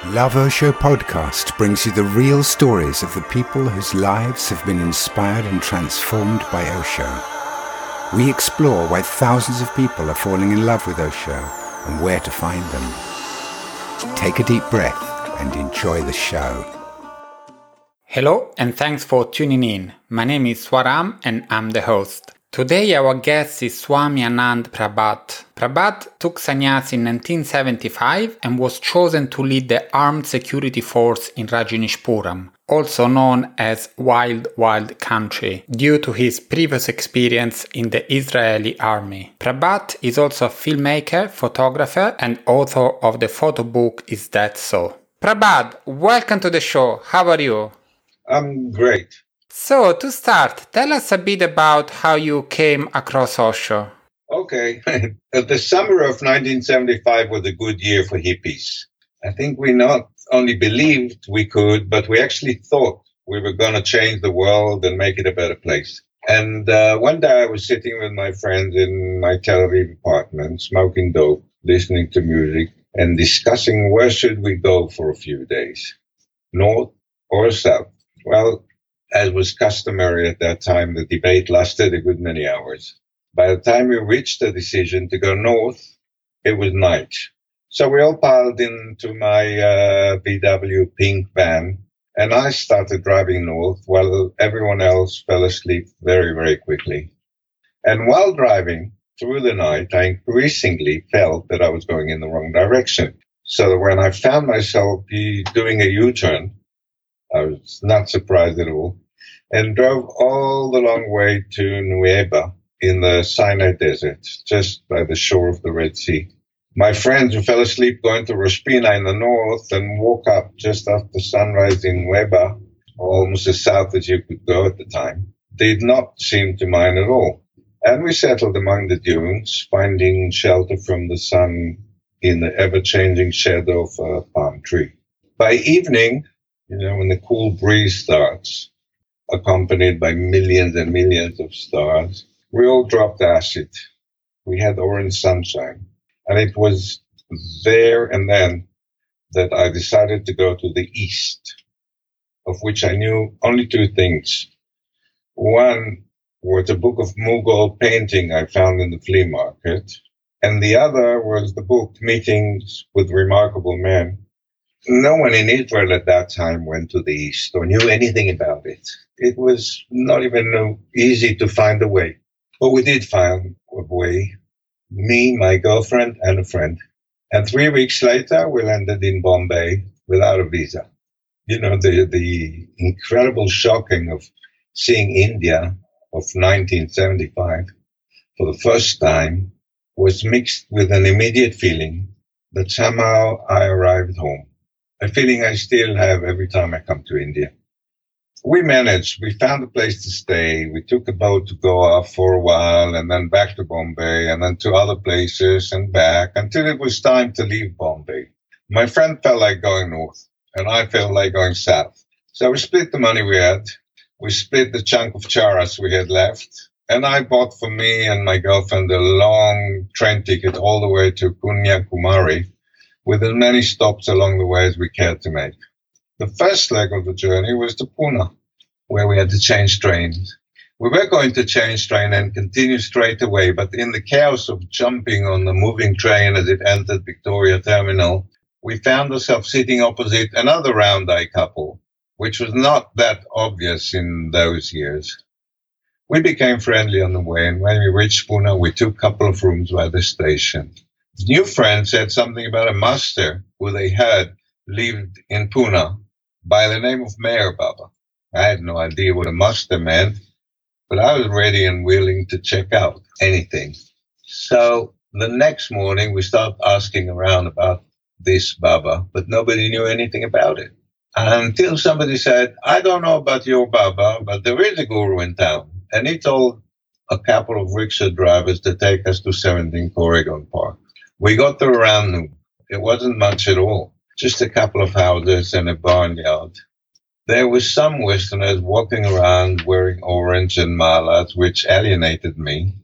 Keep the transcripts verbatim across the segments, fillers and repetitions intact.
Love Osho podcast brings you the real stories of the people whose lives have been inspired and transformed by Osho. We explore why thousands of people are falling in love with Osho and where to find them. Take a deep breath and enjoy the show. Hello and thanks for tuning in. My name is Swaram and I'm the host. Today our guest is Swami Anand Prabhat. Prabhat took sannyas in nineteen seventy-five and was chosen to lead the Armed Security Force in Rajneeshpuram, also known as Wild Wild Country, due to his previous experience in the Israeli army. Prabhat is also a filmmaker, photographer and author of the photo book Is That So? Prabhat, welcome to the show. How are you? I'm great. So, to start, tell us a bit about how you came across Osho. Okay. The summer of nineteen seventy-five was a good year for hippies. I think we not only believed we could, but we actually thought we were going to change the world and make it a better place. And uh, one day I was sitting with my friends in my Tel Aviv apartment, smoking dope, listening to music, and discussing where should we go for a few days, north or south. Well, as was customary at that time, the debate lasted a good many hours. By the time we reached the decision to go north, it was night. So we all piled into my uh, V W pink van, and I started driving north while everyone else fell asleep very, very quickly. And while driving through the night, I increasingly felt that I was going in the wrong direction. So that when I found myself doing a U-turn, I was not surprised at all, and drove all the long way to Nueva in the Sinai Desert, just by the shore of the Red Sea. My friends who fell asleep going to Rosh Pina in the north and woke up just after sunrise in Nueva, almost as south as you could go at the time, did not seem to mind at all. And we settled among the dunes, finding shelter from the sun in the ever-changing shadow of a palm tree. By evening, you know, when the cool breeze starts, accompanied by millions and millions of stars, we all dropped acid. We had orange sunshine. And it was there and then that I decided to go to the east, of which I knew only two things. One was a book of Mughal painting I found in the flea market, and the other was the book Meetings with Remarkable Men. No one in Israel at that time went to the East or knew anything about it. It was not even easy to find a way. But we did find a way, me, my girlfriend, and a friend. And three weeks later, we landed in Bombay without a visa. You know, the, the incredible shocking of seeing India of nineteen seventy-five for the first time was mixed with an immediate feeling that somehow I arrived home. A feeling I still have every time I come to India. We managed. We found a place to stay. We took a boat to Goa for a while and then back to Bombay and then to other places and back until it was time to leave Bombay. My friend felt like going north and I felt like going south. So we split the money we had. We split the chunk of charas we had left. And I bought for me and my girlfriend a long train ticket all the way to Kanyakumari, with as many stops along the way as we cared to make. The first leg of the journey was to Pune, where we had to change trains. We were going to change train and continue straight away, but in the chaos of jumping on the moving train as it entered Victoria Terminal, we found ourselves sitting opposite another round-eye couple, which was not that obvious in those years. We became friendly on the way, and when we reached Pune, we took a couple of rooms by the station. New friend said something about a master who they had lived in Pune by the name of Meher Baba. I had no idea what a master meant, but I was ready and willing to check out anything. So the next morning we started asking around about this Baba, but nobody knew anything about it. Until somebody said, I don't know about your Baba, but there is a guru in town. And he told a couple of rickshaw drivers to take us to seventeen Corrigan Park. We got there around noon. It wasn't much at all, just a couple of houses and a barnyard. There were some Westerners walking around wearing orange and malas, which alienated me.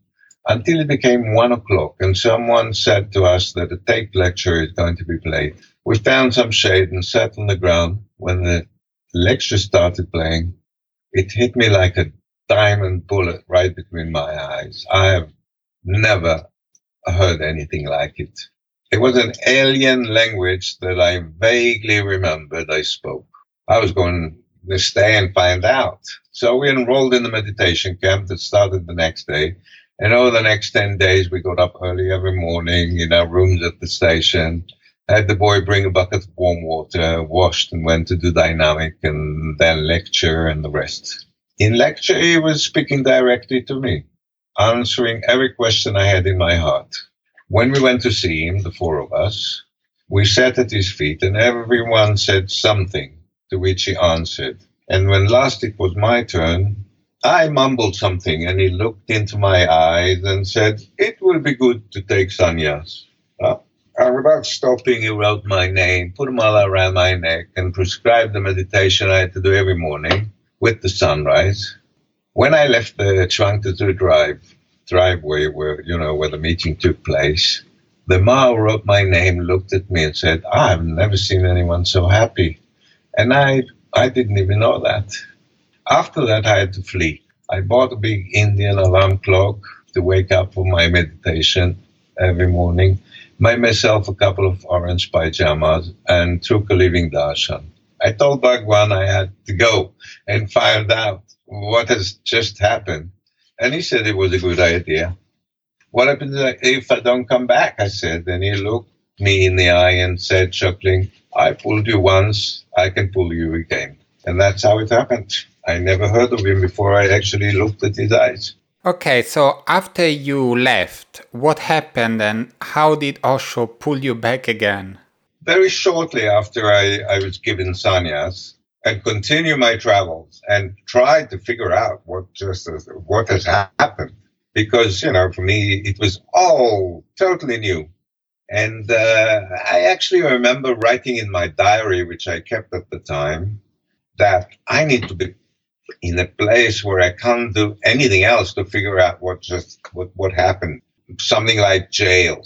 until it became one o'clock and someone said to us that a tape lecture is going to be played. We found some shade and sat on the ground. When the lecture started playing, it hit me like a diamond bullet right between my eyes. I have never heard anything like it. It was an alien language that I vaguely remembered I spoke. I was going to stay and find out. So we enrolled in the meditation camp that started the next day. And over the next ten days, we got up early every morning in our rooms at the station, had the boy bring a bucket of warm water, washed and went to do dynamic and then lecture and the rest. In lecture, he was speaking directly to me, answering every question I had in my heart. When we went to see him, the four of us, we sat at his feet and everyone said something to which he answered. And when last it was my turn, I mumbled something and he looked into my eyes and said, "It will be good to take sannyas." Uh, without stopping, he wrote my name, put a mala around my neck and prescribed the meditation I had to do every morning with the sunrise. When I left the Chuangtatu drive, driveway where, you know, where the meeting took place, the Ma who wrote my name looked at me and said, "I've never seen anyone so happy." And I, I didn't even know that. After that, I had to flee. I bought a big Indian alarm clock to wake up for my meditation every morning, made myself a couple of orange pajamas, and took a living darshan. I told Bhagwan I had to go and find out what has just happened. And he said it was a good idea. "What happens if I don't come back?" I said. And he looked me in the eye and said, chuckling, "I pulled you once, I can pull you again." And that's how it happened. I never heard of him before I actually looked at his eyes. Okay, so after you left, what happened and how did Osho pull you back again? Very shortly after I, I was given sannyas and continued my travels and tried to figure out what just what has happened. Because, you know, for me, it was all totally new. And uh, I actually remember writing in my diary, which I kept at the time, that I need to be in a place where I can't do anything else to figure out what just what, what happened. Something like jail.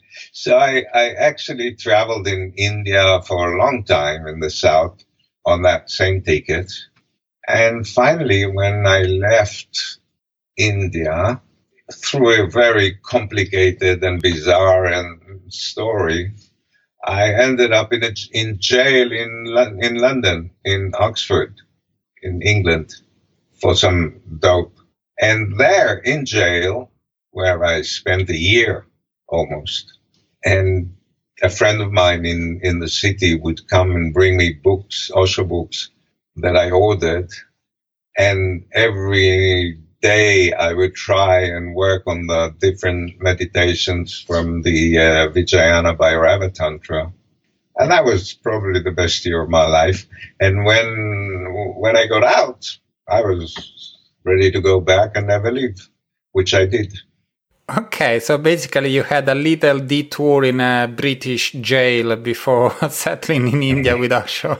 So I, I actually traveled in India for a long time in the south on that same ticket. And finally, when I left India, through a very complicated and bizarre and story, I ended up in a, in jail in in London, in Oxford, in England, for some dope. And there in jail, where I spent a year almost, and a friend of mine in, in the city would come and bring me books, Osho books, that I ordered. And every day I would try and work on the different meditations from the uh, Vijayana Bhairava Tantra. And that was probably the best year of my life. And when when I got out, I was ready to go back and never leave, which I did. Okay, so basically you had a little detour in a British jail before settling in India with Osho.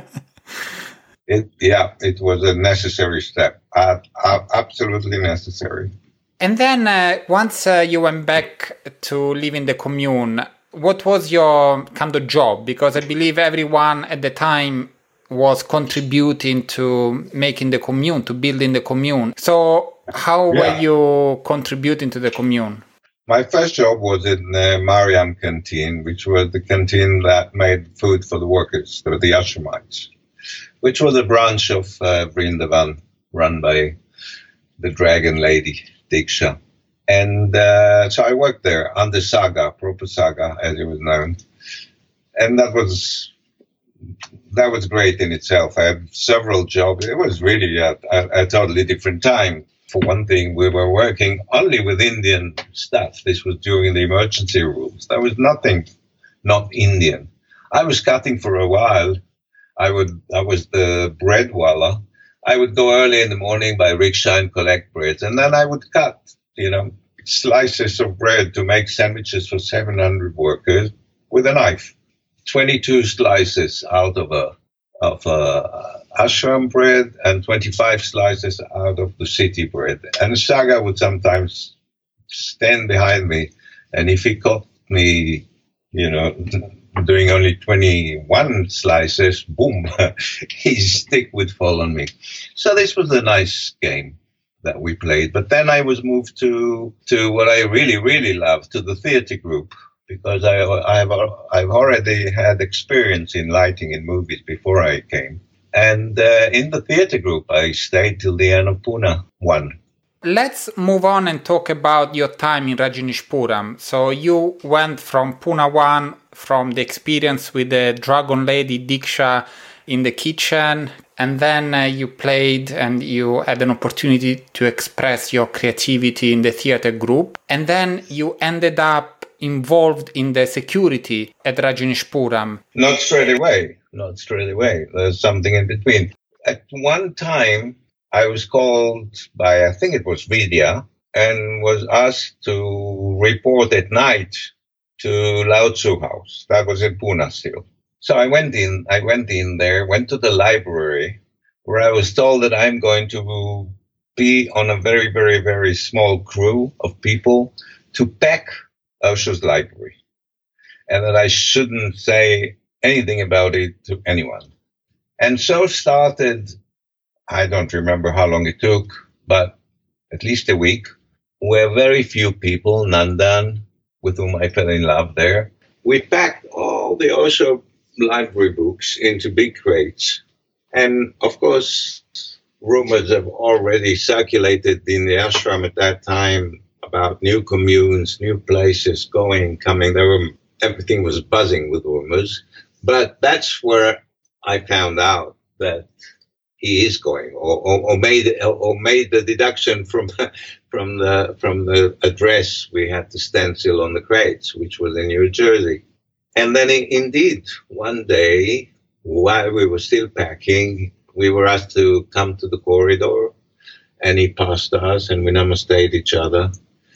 It, yeah, it was a necessary step, uh, uh, absolutely necessary. And then uh, once uh, you went back to live in the commune, what was your kind of job? Because I believe everyone at the time was contributing to making the commune, to building the commune. So how yeah. were you contributing to the commune? My first job was in the Mariam canteen, which was the canteen that made food for the workers, the, the Ashramites, which was a branch of uh, Vrindavan run by the Dragon Lady, Diksha. And uh, so I worked there under Saga, proper Saga, as it was known. And that was that was great in itself. I had several jobs. It was really a, a, a totally different time. For one thing, we were working only with Indian stuff. This was during the emergency rules. There was nothing not Indian. I was cutting for a while. I would. I was the breadwallah. I would go early in the morning by rickshaw and collect bread, and then I would cut, you know, slices of bread to make sandwiches for seven hundred workers with a knife. twenty-two slices out of a of a ashram bread and twenty-five slices out of the city bread. And Saga would sometimes stand behind me, and if he caught me, you know, doing only twenty-one slices, boom, his stick would fall on me. So this was a nice game that we played. But then I was moved to to what I really, really love, to the theater group, because I, I've, I've already had experience in lighting in movies before I came. And uh, in the theater group, I stayed till the end of Pune one. Let's move on and talk about your time in Rajneeshpuram. So you went from Pune one, from the experience with the Dragon Lady Diksha in the kitchen, and then uh, you played and you had an opportunity to express your creativity in the theater group. And then you ended up involved in the security at Rajneeshpuram. Not straight away. Not straight away. There's something in between. At one time, I was called by, I think it was Vidya, and was asked to report at night to Lao Tzu House. That was in Pune still. So I went in, I went in there, went to the library, where I was told that I'm going to be on a very, very, very small crew of people to pack Osho's library, and that I shouldn't say anything about it to anyone. And so started, I don't remember how long it took, but at least a week, where very few people, Nandan, with whom I fell in love there, we packed all the Osho library books into big crates. And of course, rumors have already circulated in the ashram at that time about new communes, new places, going, coming. There were, everything was buzzing with rumors. But that's where I found out that he is going, or, or, or made or made the deduction from from the from the address we had to stencil on the crates, which was in New Jersey. And then, indeed, one day, while we were still packing, we were asked to come to the corridor, and he passed us, and we namasteed each other,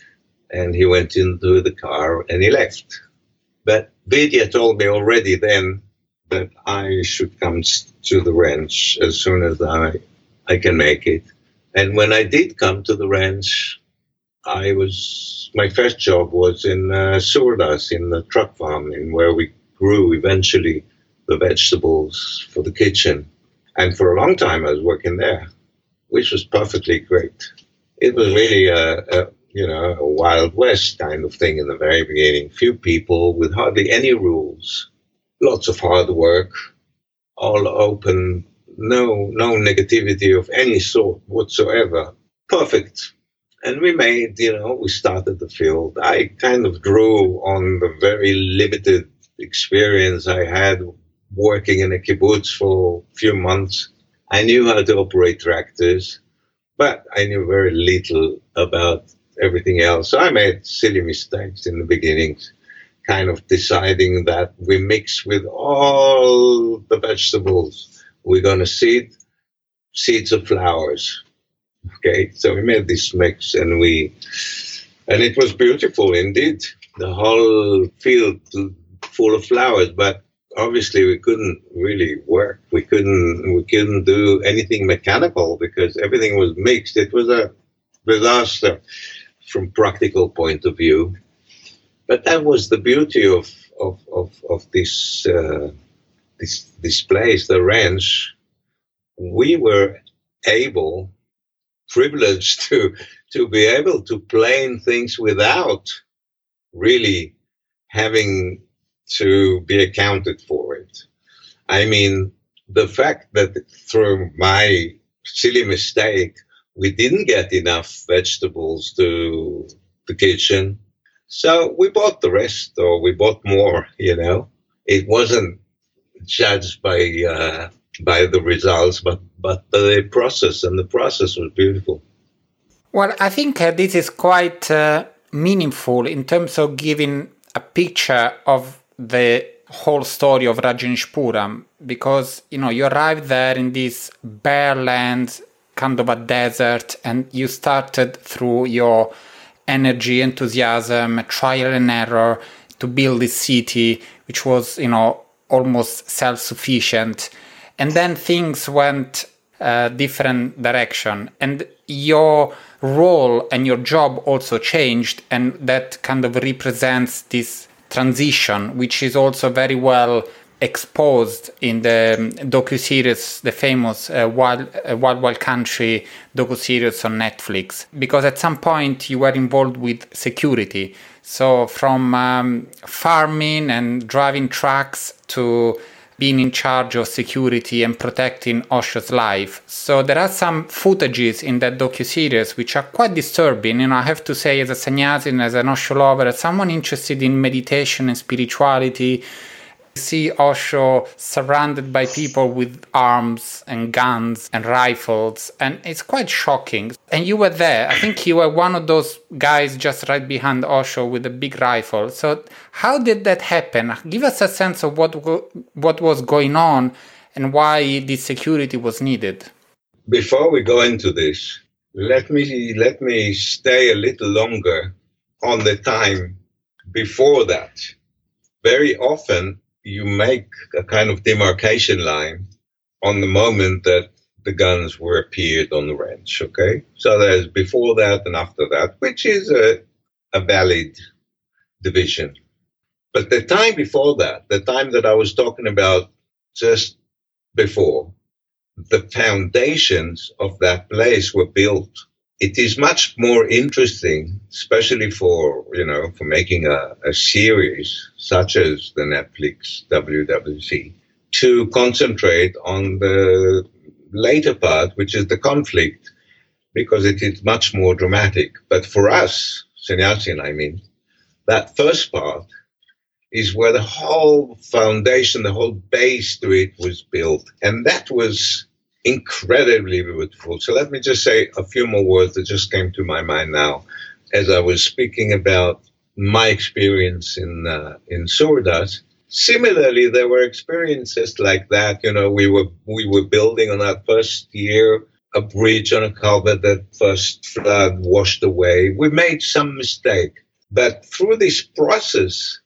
and he went into the car, and he left. But Vidya told me already then that I should come to the ranch as soon as I, I can make it. And when I did come to the ranch, I was, my first job was in uh, Surdas, in the truck farm, in where we grew eventually the vegetables for the kitchen. And for a long time I was working there, which was perfectly great. It was really a, a you know, a Wild West kind of thing in the very beginning. Few people with hardly any rules, lots of hard work, all open, no no negativity of any sort whatsoever. Perfect. And we made, you know, we started the field. I kind of drew on the very limited experience I had working in a kibbutz for a few months. I knew how to operate tractors, but I knew very little about everything else. So I made silly mistakes in the beginning, kind of deciding that we mix with all the vegetables. We're going to seed seeds of flowers. Okay, so we made this mix, and we, and it was beautiful indeed. The whole field full of flowers, but obviously we couldn't really work. We couldn't, we couldn't do anything mechanical because everything was mixed. It was a disaster from practical point of view. But that was the beauty of of of, of this uh, this this place, the ranch. We were able, privileged to to be able to plan things without really having to be accounted for it. I mean, the fact that through my silly mistake, we didn't get enough vegetables to the kitchen. So we bought the rest, or we bought more, you know. It wasn't judged by uh, by the results, but, but the process, and the process was beautiful. Well, I think uh, this is quite uh, meaningful in terms of giving a picture of the whole story of Rajneeshpuram, because, you know, you arrived there in this bare land, kind of a desert, and you started through your energy, enthusiasm, trial and error to build this city, which was, you know, almost self-sufficient. And then things went uh, different direction. And your role and your job also changed, and that kind of represents this transition, which is also very well exposed in the docuseries, the famous uh, Wild, uh, Wild Wild Country docuseries on Netflix, because at some point you were involved with security. So from um, farming and driving trucks to being in charge of security and protecting Osho's life. So there are some footages in that docuseries which are quite disturbing. You know, I have to say, as a sannyasin, as an Osho lover, as someone interested in meditation and spirituality, see Osho surrounded by people with arms and guns and rifles, and it's quite shocking. And you were there. I think you were one of those guys just right behind Osho with a big rifle. So how did that happen? Give us a sense of what what was going on and why this security was needed. Before we go into this, let me let me stay a little longer on the time before that. Very often you make a kind of demarcation line on the moment that the guns were appeared on the ranch, okay? So there's before that and after that, which is a, a valid division. But the time before that, the time that I was talking about just before, the foundations of that place were built. It is much more interesting, especially for, you know, for making a, a series such as the Netflix W W C, to concentrate on the later part, which is the conflict, because it is much more dramatic. But for us, sannyasin, I mean, that first part is where the whole foundation, the whole base to it was built. And that was incredibly beautiful. So let me just say a few more words that just came to my mind now as I was speaking about my experience in uh, in Surdas. Similarly, there were experiences like that. You know, we were we were building on that first year a bridge on a culvert that first flood washed away. We made some mistake, but through this process,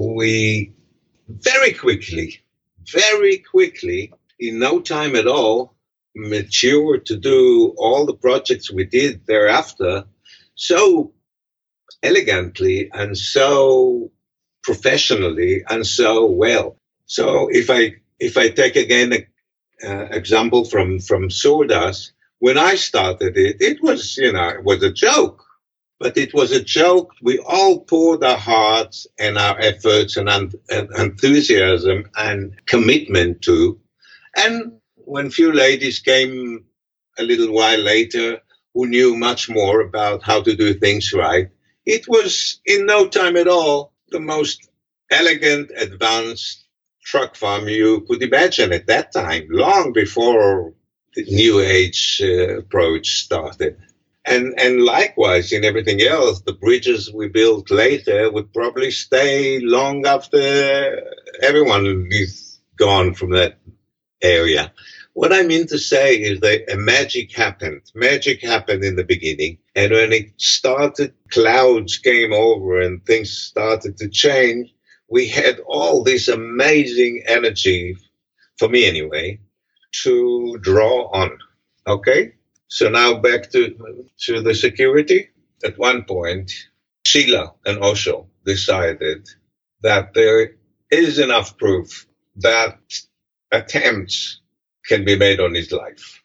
we very quickly, very quickly, in no time at all, matured to do all the projects we did thereafter so elegantly and so professionally and so well. So if I if I take again an uh, example from from Surdas, when I started it, it was, you know, it was a joke, but it was a joke we all poured our hearts and our efforts and, and enthusiasm and commitment to. And when few ladies came a little while later who knew much more about how to do things right, it was in no time at all the most elegant, advanced truck farm you could imagine at that time, long before the New Age uh, approach started. And and likewise in everything else, the bridges we built later would probably stay long after everyone is gone from that area. What I mean to say is that a magic happened. Magic happened in the beginning. And when it started, clouds came over and things started to change. We had all this amazing energy, for me anyway, to draw on. Okay? So now back to, to the security. At one point, Sheila and Osho decided that there is enough proof that attempts can be made on his life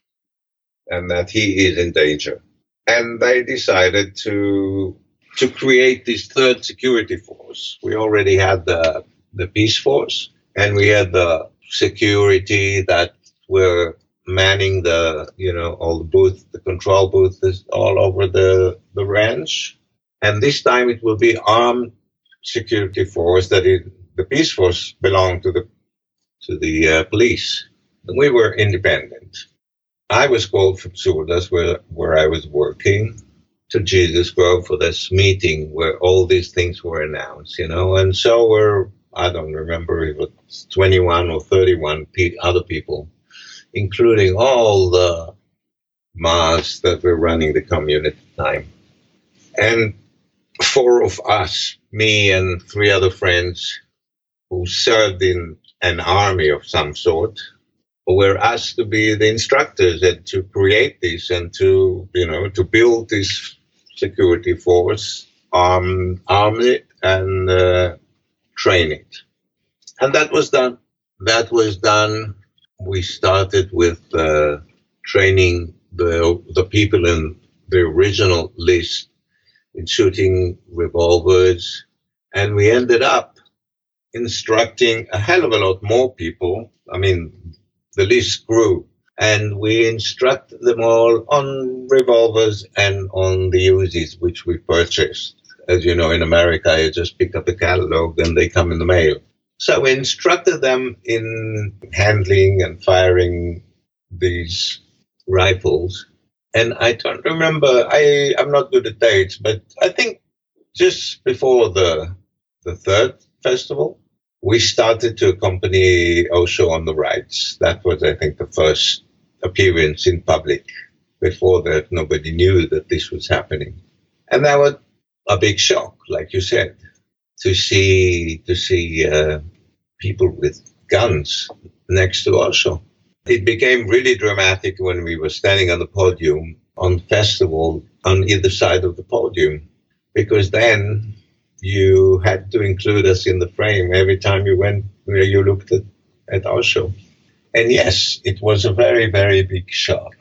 and that he is in danger. And they decided to to create this third security force. We already had the the peace force, and we had the security that were manning the, you know, all the booths, the control booths all over the, the ranch. And this time it will be armed security force that it, the peace force belonged to the to the uh, police. We were independent. I was called from Surdas, where, where I was working, to Jesus Grove for this meeting where all these things were announced, you know. And so were, I don't remember if it was twenty-one or thirty-one pe- other people, including all the mas that were running the commune at the time. And four of us, me and three other friends who served in an army of some sort, were asked to be the instructors and to create this and to, you know, to build this security force, arm, arm it and uh, train it. And that was done. That was done. We started with uh, training the the people in the original list in shooting revolvers, and we ended up instructing a hell of a lot more people. I mean, the list grew, and we instructed them all on revolvers and on the Uzis, which we purchased. As you know, in America, you just pick up a catalog and they come in the mail. So we instructed them in handling and firing these rifles. And I don't remember, I, I'm not good at dates, but I think just before the the third festival, we started to accompany Osho on the rides. That was, I think, the first appearance in public. Before that, nobody knew that this was happening. And that was a big shock, like you said, to see to see uh, people with guns next to Osho. It became really dramatic when we were standing on the podium on festival on either side of the podium, because then you had to include us in the frame every time you went where you looked at, at Osho. And yes, it was a very, very big shock.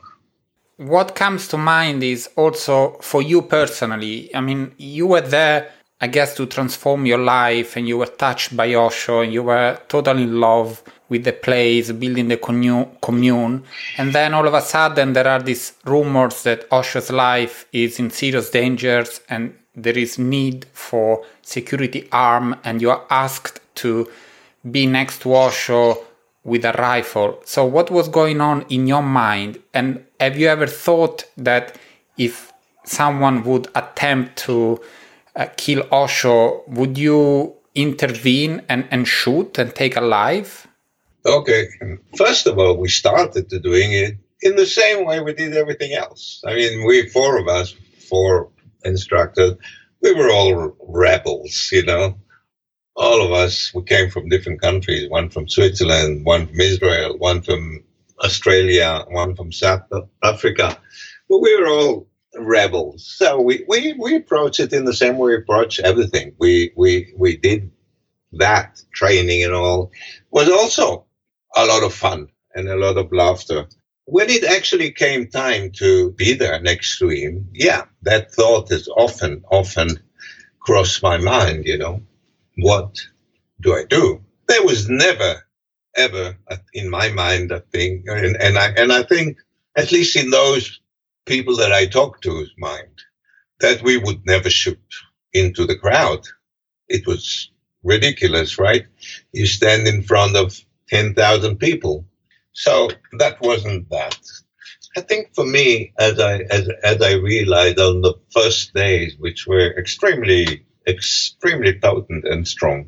What comes to mind is also for you personally. I mean, you were there, I guess, to transform your life, and you were touched by Osho, and you were totally in love with the place, building the commune. And then all of a sudden there are these rumors that Osho's life is in serious dangers and there is need for security arm, and you are asked to be next to Osho with a rifle. So what was going on in your mind? And have you ever thought that if someone would attempt to uh, kill Osho, would you intervene and, and shoot and take a life? Okay. First of all, we started to doing it in the same way we did everything else. I mean, we, four of us, four instructors, we were all rebels, you know. All of us, we came from different countries, one from Switzerland, one from Israel, one from Australia, one from South Africa. But we were all rebels. So we, we, we approached it in the same way we approach everything. We, we, we did that training and all. Was also a lot of fun and a lot of laughter. When it actually came time to be there next to him, yeah, that thought has often, often crossed my mind, you know. What do I do? There was never, ever in my mind a thing, and, and I and I think, at least in those people that I talked to's mind, that we would never shoot into the crowd. It was ridiculous, right? You stand in front of ten thousand people. So that wasn't that. I think for me, as I as as I realized on the first days, which were extremely extremely potent and strong.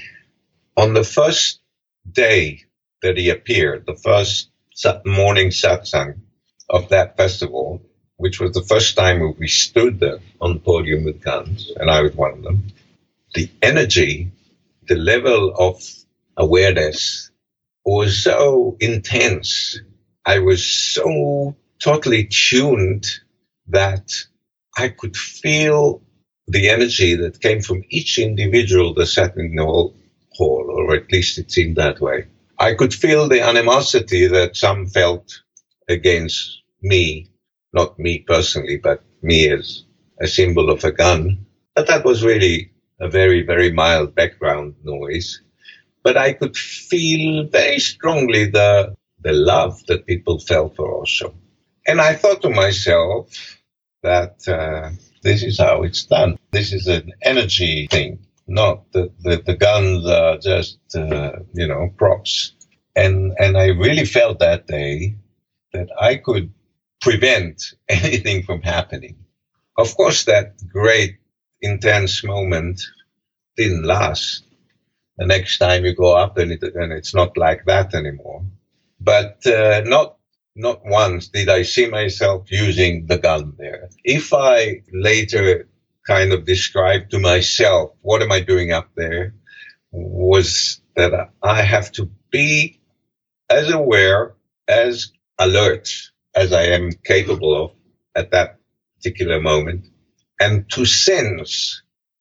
On the first day that he appeared, the first morning satsang of that festival, which was the first time we stood there on the podium with guns, and I was one of them, the energy, the level of awareness was so intense. I was so totally tuned that I could feel the energy that came from each individual that sat in the hall, or at least it seemed that way. I could feel the animosity that some felt against me, not me personally, but me as a symbol of a gun. But that was really a very, very mild background noise. But I could feel very strongly the, the love that people felt for Osho. And I thought to myself that uh, this is how it's done. This is an energy thing, not that the, the guns are just, uh, you know, props. And and I really felt that day that I could prevent anything from happening. Of course, that great, intense moment didn't last. The next time you go up and, it, and it's not like that anymore. But uh, not Not once did I see myself using the gun there. If I later kind of described to myself, what am I doing up there, was that I have to be as aware as alert as I am capable of at that particular moment, and to sense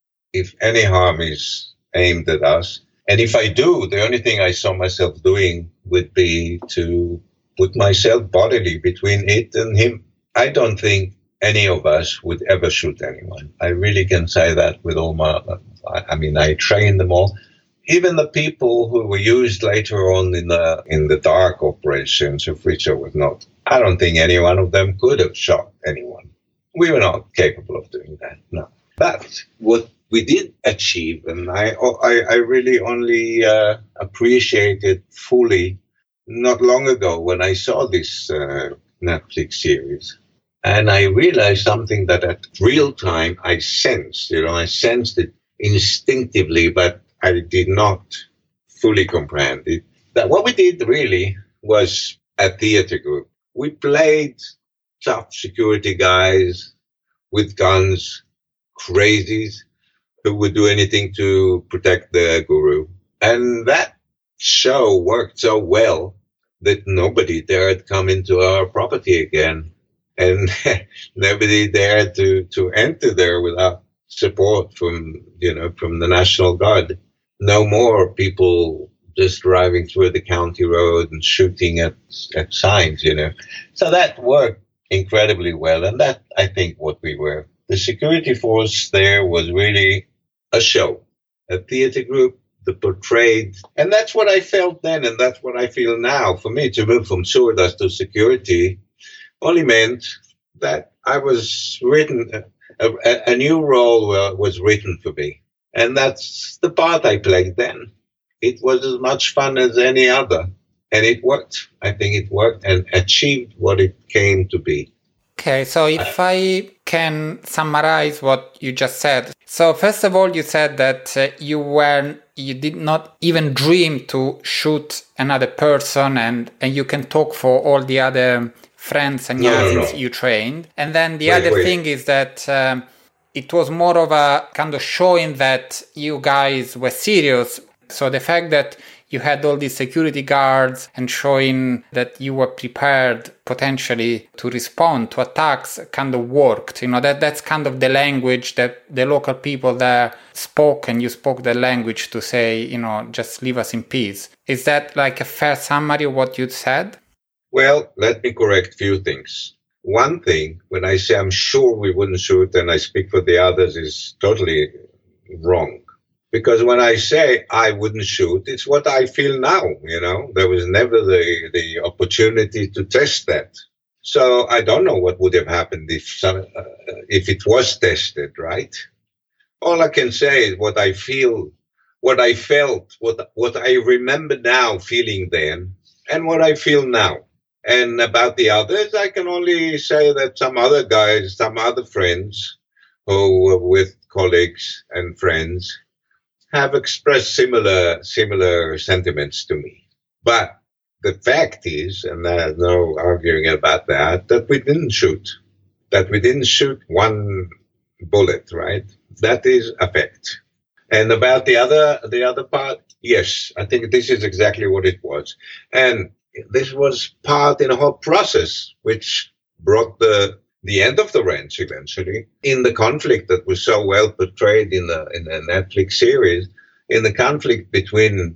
if any harm is aimed at us. And if I do, the only thing I saw myself doing would be to put myself bodily between it and him. I don't think any of us would ever shoot anyone. I really can say that with all my, I mean, I trained them all. Even the people who were used later on in the in the dark operations, of which I was not, I don't think any one of them could have shot anyone. We were not capable of doing that, no. But what we did achieve, and I I, I really only uh, appreciated fully not long ago when I saw this uh, Netflix series. And I realized something that at real time I sensed, you know, I sensed it instinctively, but I did not fully comprehend it. That what we did really was a theater group. We played tough security guys with guns, crazies, who would do anything to protect the guru. And that show worked so well that nobody dared come into our property again. And nobody dared to, to enter there without support from, you know, from the National Guard. No more people just driving through the county road and shooting at, at signs, you know. So that worked incredibly well. And that, I think, what we were. The security force there was really a show, a theater group that portrayed. And that's what I felt then, and that's what I feel now. For me, to move from Surdas to security only meant that I was written, a, a, a new role was written for me. And that's the part I played then. It was as much fun as any other. And it worked. I think it worked and achieved what it came to be. Okay, so if I can summarize what you just said. So first of all, you said that uh, you were you did not even dream to shoot another person, and, and you can talk for all the other friends and Yazidis no, no, no. you trained. And then the wait, other wait. thing is that um, it was more of a kind of showing that you guys were serious. So the fact that you had all these security guards and showing that you were prepared potentially to respond to attacks kind of worked. You know, that that's kind of the language that the local people there spoke, and you spoke the language to say, you know, just leave us in peace. Is that like a fair summary of what you said? Well, let me correct a few things. One thing, when I say I'm sure we wouldn't shoot and I speak for the others, is totally wrong. Because when I say I wouldn't shoot, it's what I feel now, you know. There was never the, the opportunity to test that. So I don't know what would have happened if some, uh, if it was tested, right? All I can say is what I feel, what I felt, what what I remember now feeling then, and what I feel now. And about the others, I can only say that some other guys, some other friends who were with colleagues and friends have expressed similar similar sentiments to me. But the fact is, and there's no arguing about that, that we didn't shoot. That we didn't shoot one bullet, right? That is a fact. And about the other the other part, yes, I think this is exactly what it was. And this was part in a whole process which brought the the end of the ranch eventually, in the conflict that was so well portrayed in the in the Netflix series, in the conflict between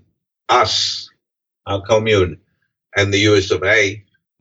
us, our commune, and the U S of A,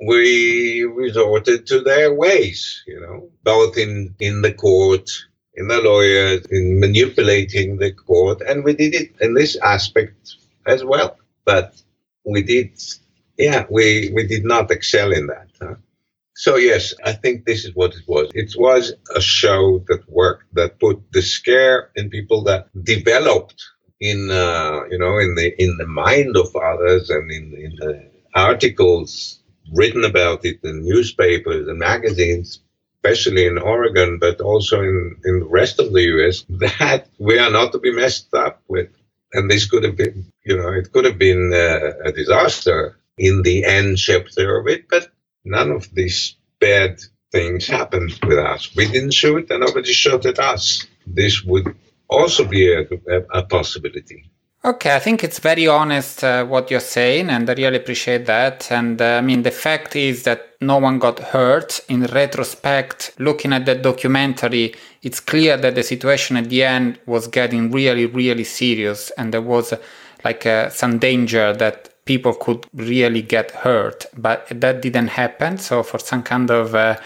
we resorted to their ways, you know, both in, in the court, in the lawyers, in manipulating the court, and we did it in this aspect as well. But we did, yeah, we, we did not excel in that, huh? So, yes, I think this is what it was. It was a show that worked, that put the scare in people, that developed in, uh, you know, in the in the mind of others, and in, in the articles written about it in newspapers and magazines, especially in Oregon, but also in, in the rest of the U S, that we are not to be messed up with. And this could have been, you know, it could have been uh, a disaster in the end chapter of it, but none of these bad things happened with us. We didn't shoot, and nobody shot at us. This would also be a, a, a possibility. Okay, I think it's very honest uh, what you're saying, and I really appreciate that. And uh, I mean, the fact is that no one got hurt. In retrospect, looking at the documentary, it's clear that the situation at the end was getting really, really serious, and there was uh, like uh, some danger that people could really get hurt. But that didn't happen. So for some kind of uh,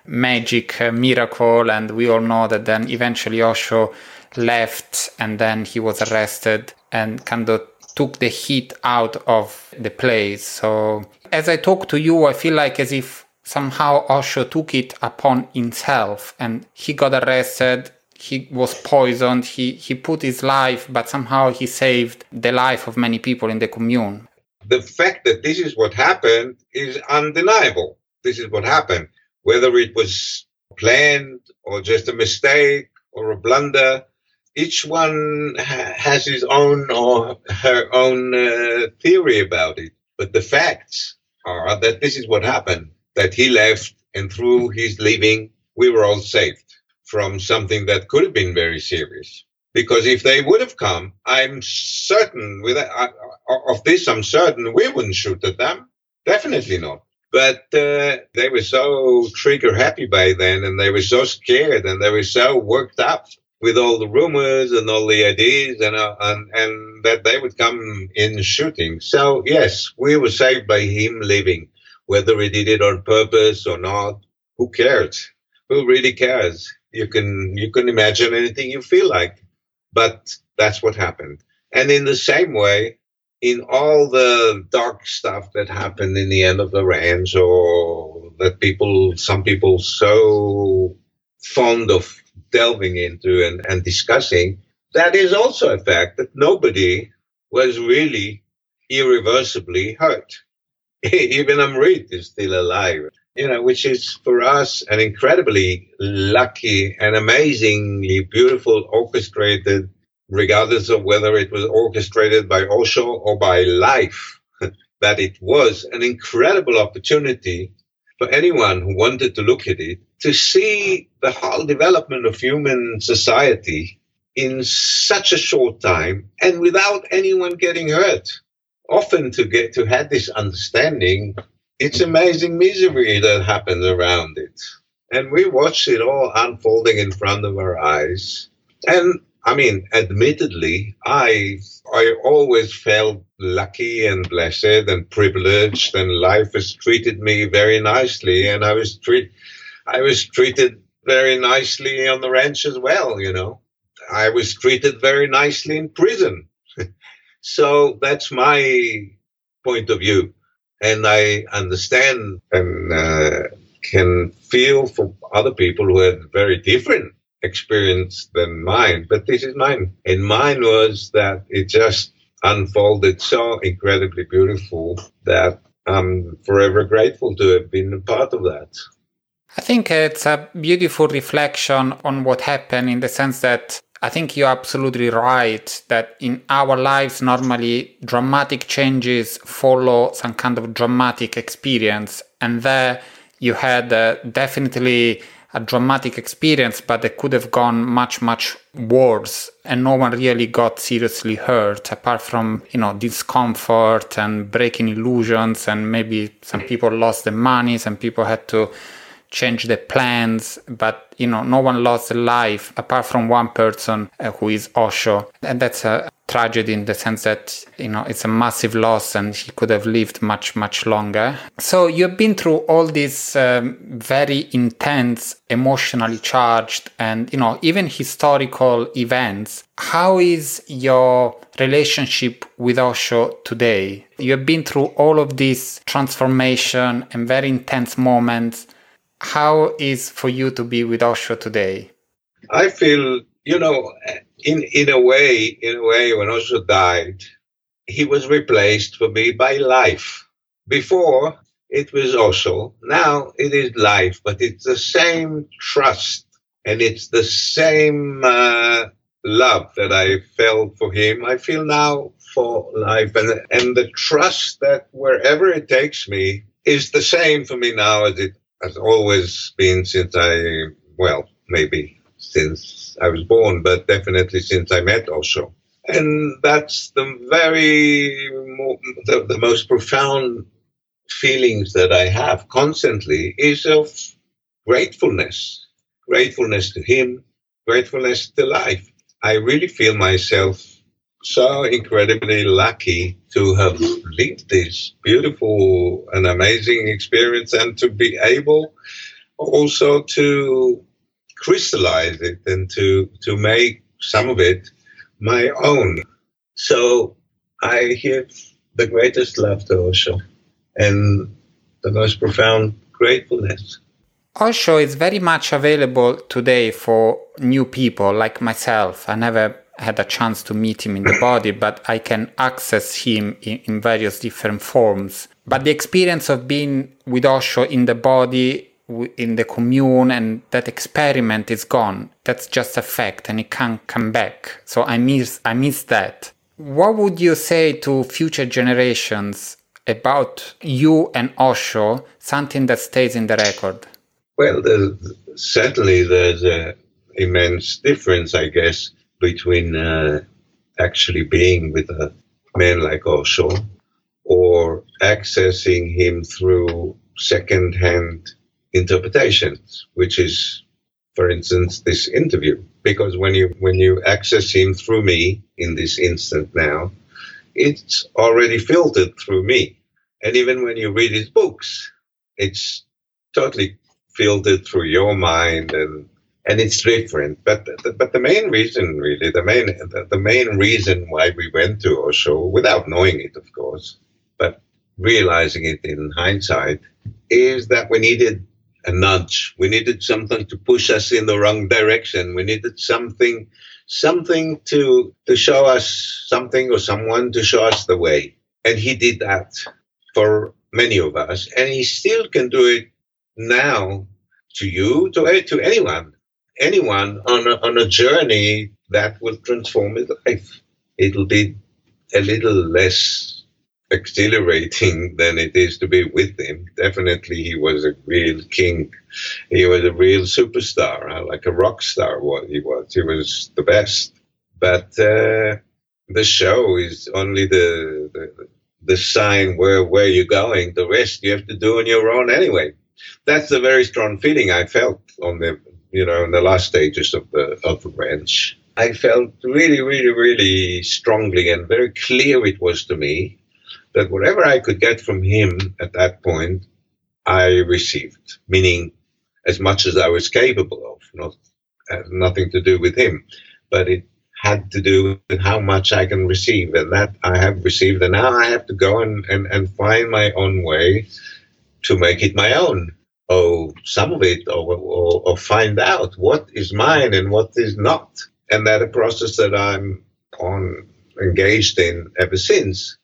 magic uh, miracle, and we all know that then eventually Osho left, and then he was arrested and kind of took the heat out of the place. So as I talk to you, I feel like as if somehow Osho took it upon himself, and he got arrested, he was poisoned, he, he put his life, but somehow he saved the life of many people in the commune. The fact that this is what happened is undeniable. This is what happened. Whether it was planned or just a mistake or a blunder, each one ha- has his own or her own uh, theory about it. But the facts are that this is what happened, that he left, and through his leaving, we were all saved from something that could have been very serious. Because if they would have come, I'm certain, with uh, of this, I'm certain we wouldn't shoot at them. Definitely not. But uh, they were so trigger happy by then, and they were so scared, and they were so worked up with all the rumors and all the ideas, and, uh, and and that they would come in shooting. So yes, we were saved by him leaving. Whether he did it on purpose or not, who cares? Who really cares? You can you can imagine anything you feel like, but that's what happened. And in the same way, in all the dark stuff that happened in the end of the ranch, or that people, some people so fond of delving into and, and discussing, that is also a fact that nobody was really irreversibly hurt. Even Amrit is still alive, you know, which is for us an incredibly lucky and amazingly beautiful orchestrated, regardless of whether it was orchestrated by Osho or by life, that it was an incredible opportunity for anyone who wanted to look at it, to see the whole development of human society in such a short time and without anyone getting hurt. Often to get to have this understanding, it's amazing misery that happens around it. And we watched it all unfolding in front of our eyes. And I mean, admittedly, I I always felt lucky and blessed and privileged, and life has treated me very nicely, and I was treat I was treated very nicely on the ranch as well, you know. I was treated very nicely in prison. So that's my point of view. And I understand and uh, can feel for other people who had very different experience than mine, but this is mine. And mine was that it just unfolded so incredibly beautiful that I'm forever grateful to have been a part of that. I think it's a beautiful reflection on what happened, in the sense that I think you're absolutely right that in our lives, normally dramatic changes follow some kind of dramatic experience. And there you had uh, definitely a dramatic experience, but it could have gone much, much worse. And no one really got seriously hurt, apart from, you know, discomfort and breaking illusions. And maybe some people lost their money, some people had to change their plans, but, you know, no one lost their life apart from one person uh, who is Osho. And that's a tragedy in the sense that, you know, it's a massive loss and he could have lived much, much longer. So you've been through all these um, very intense, emotionally charged and, you know, even historical events. How is your relationship with Osho today? You've been through all of this transformation and very intense moments. How is for you to be with Osho today? I feel, you know, in in a way, in a way, when Osho died, he was replaced for me by life. Before, it was Osho. Now it is life, but it's the same trust and it's the same uh, love that I felt for him. I feel now for life, and and the trust that wherever it takes me is the same for me now as it has always been since I, well, maybe since I was born, but definitely since I met Osho. And that's the very, mo- the, the most profound feelings that I have constantly is of gratefulness, gratefulness to him, gratefulness to life. I really feel myself so incredibly lucky to have lived this beautiful and amazing experience and to be able also to crystallize it and to, to make some of it my own. So I give the greatest love to Osho and the most profound gratefulness. Osho is very much available today for new people like myself. I never had a chance to meet him in the body, but I can access him in, in various different forms. But the experience of being with Osho in the body, in the commune, and that experiment is gone. That's just a fact, and it can't come back. So I miss, I miss that. What would you say to future generations about you and Osho, something that stays in the record? Well, there's, certainly there's an immense difference, I guess, between uh, actually being with a man like Osho or accessing him through second-hand interpretations, which is, for instance, this interview. Because when you when you access him through me in this instant now, it's already filtered through me. And even when you read his books, it's totally filtered through your mind, and and it's different. But the, but the main reason, really, the main the, the main reason why we went to Osho, without knowing it, of course, but realizing it in hindsight, is that we needed a nudge. We needed something to push us in the wrong direction. We needed something, something to to show us something or someone to show us the way. And he did that for many of us, and he still can do it now to you, to to anyone, anyone on a, on a journey that will transform his life. It'll be a little less exhilarating than it is to be with him. Definitely, he was a real king. He was a real superstar, like a rock star. What he was, he was the best. But uh, the show is only the, the the sign where where you're going. The rest you have to do on your own anyway. That's a very strong feeling I felt on the you know in the last stages of the of the ranch. I felt really, really, really strongly and very clear it was to me that whatever I could get from him at that point, I received, meaning as much as I was capable of, not had nothing to do with him, but it had to do with how much I can receive, and that I have received, and now I have to go and, and, and find my own way to make it my own, or some of it, or, or, or find out what is mine and what is not, and that a process that I'm on engaged in ever since.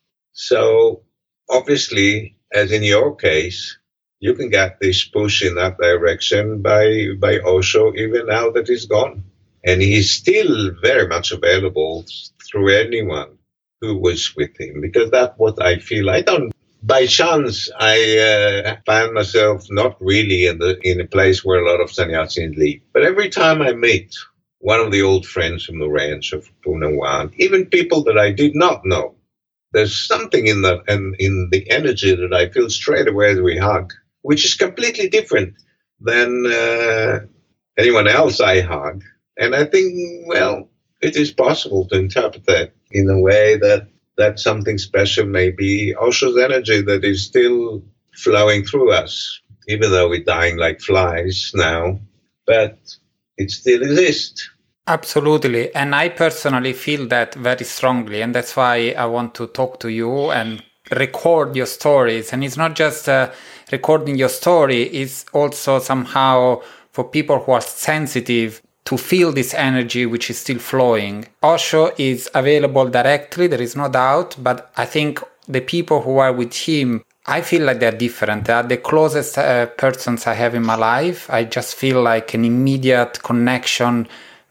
So obviously, as in your case, you can get this push in that direction by by Osho even now that he's gone. And he's still very much available through anyone who was with him, because that's what I feel. I don't, by chance, I uh, find myself not really in the in a place where a lot of sannyasis live. But every time I meet one of the old friends from the ranch of Punawat, even people that I did not know, there's something in the in, in the energy that I feel straight away as we hug, which is completely different than uh, anyone else I hug. And I think, well, it is possible to interpret that in a way that that something special may be Osho's energy that is still flowing through us, even though we're dying like flies now, but it still exists. Absolutely. And I personally feel that very strongly. And that's why I want to talk to you and record your stories. And it's not just uh, recording your story, it's also somehow for people who are sensitive to feel this energy which is still flowing. Osho is available directly, there is no doubt. But I think the people who are with him, I feel like they're different. They are the closest uh, persons I have in my life. I just feel like an immediate connection,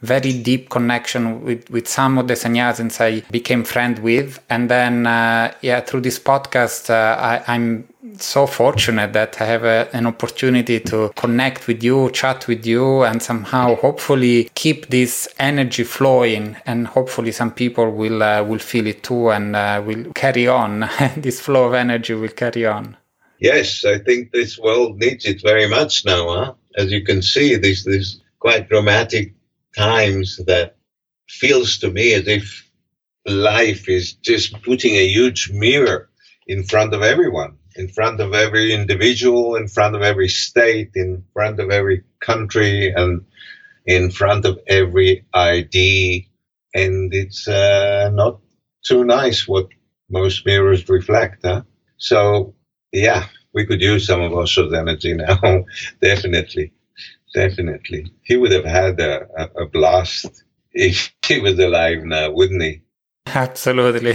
very deep connection with, with some of the sannyasins I became friend with. And then, uh, yeah, through this podcast, uh, I, I'm so fortunate that I have a, an opportunity to connect with you, chat with you, and somehow hopefully keep this energy flowing. And hopefully some people will uh, will feel it too and uh, will carry on. This flow of energy will carry on. Yes, I think this world needs it very much now. Huh? As you can see, this this quite dramatic times that feels to me as if life is just putting a huge mirror in front of everyone, in front of every individual, in front of every state, in front of every country, and in front of every idea. And it's uh, not too nice what most mirrors reflect. Huh? So, yeah, we could use some of Osho's energy now, definitely. Definitely. He would have had a, a, a blast if he was alive now, wouldn't he? Absolutely.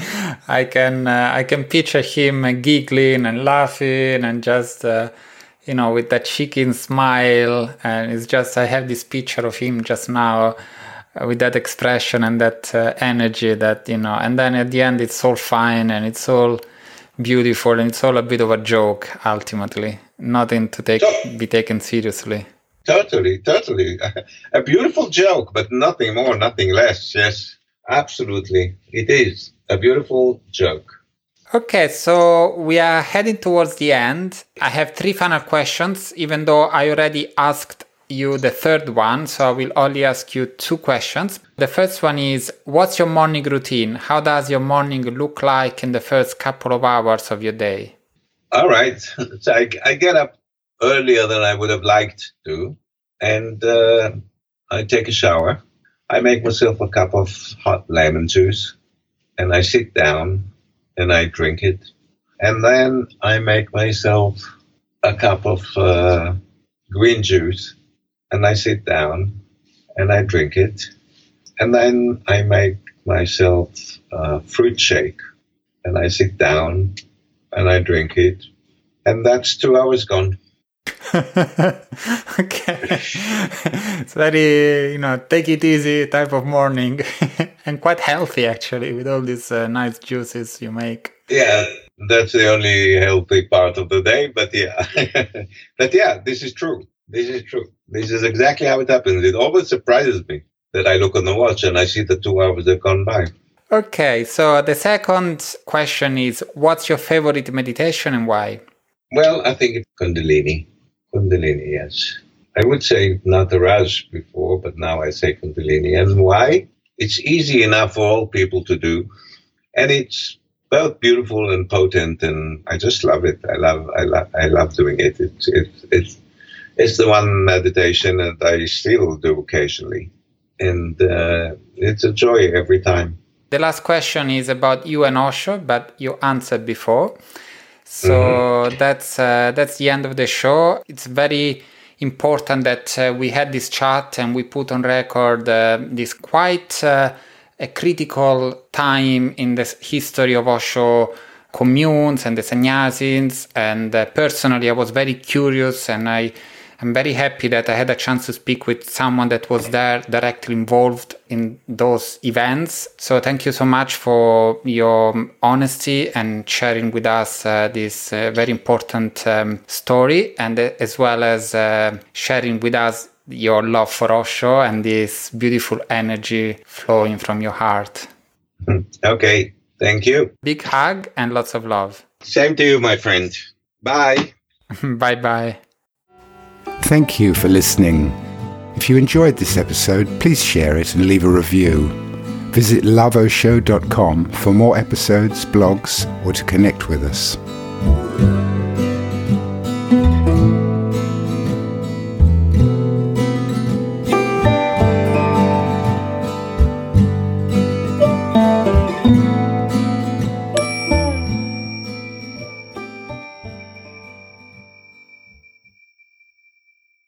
I can uh, I can picture him giggling and laughing and just, uh, you know, with that chicken smile. And it's just, I have this picture of him just now uh, with that expression and that uh, energy that, you know, and then at the end it's all fine and it's all beautiful and it's all a bit of a joke, ultimately. Nothing to take so- be taken seriously. Totally, totally. A beautiful joke, but nothing more, nothing less. Yes, absolutely. It is a beautiful joke. Okay, so we are heading towards the end. I have three final questions, even though I already asked you the third one, so I will only ask you two questions. The first one is, what's your morning routine? How does your morning look like in the first couple of hours of your day? All right. So I, I get up earlier than I would have liked to, and uh, I take a shower. I make myself a cup of hot lemon juice, and I sit down and I drink it. And then I make myself a cup of uh, green juice, and I sit down and I drink it. And then I make myself a fruit shake, and I sit down and I drink it. And that's two hours gone. Okay. It's very, you know, take it easy type of morning and quite healthy actually with all these uh, nice juices you make. Yeah, that's the only healthy part of the day, but yeah. But yeah, this is true. This is true. This is exactly how it happens. It always surprises me that I look on the watch and I see the two hours have gone by. Okay, so the second question is, what's your favorite meditation and why? Well, I think it's Kundalini. Kundalini, yes. I would say Nataraj before, but now I say Kundalini. And why? It's easy enough for all people to do. And it's both beautiful and potent, and I just love it. I love I love I love doing it. It's it's it's it's the one meditation that I still do occasionally. And uh, it's a joy every time. The last question is about you and Osho, but you answered before. So mm-hmm. that's uh, that's the end of the show. It's very important that uh, we had this chat and we put on record uh, this quite uh, a critical time in the history of Osho communes and the sannyasins. And uh, personally, I was very curious, and I I'm very happy that I had a chance to speak with someone that was there directly involved in those events. So thank you so much for your honesty and sharing with us uh, this uh, very important um, story, and uh, as well as uh, sharing with us your love for Osho and this beautiful energy flowing from your heart. Okay, thank you. Big hug and lots of love. Same to you, my friend. Bye. Bye-bye. Thank you for listening. If you enjoyed this episode, please share it and leave a review. Visit love osho dot com for more episodes, blogs, or to connect with us.